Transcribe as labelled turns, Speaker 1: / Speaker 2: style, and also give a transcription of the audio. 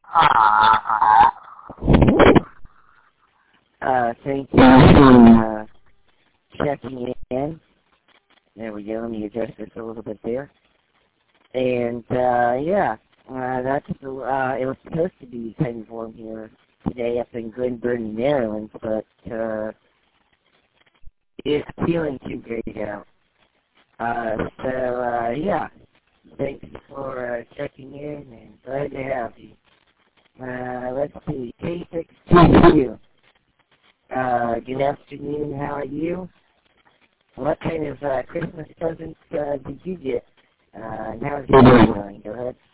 Speaker 1: Thank you for checking in. There we go. Let me adjust this a little bit there. And, it was supposed to be kind of warm here today up in Glen Burnie, Maryland, but it's feeling too great out. Thanks for checking in and glad to have you. Let's see, K622. Good afternoon, how are you? What kind of Christmas presents did you get? And how's your day going? Go ahead.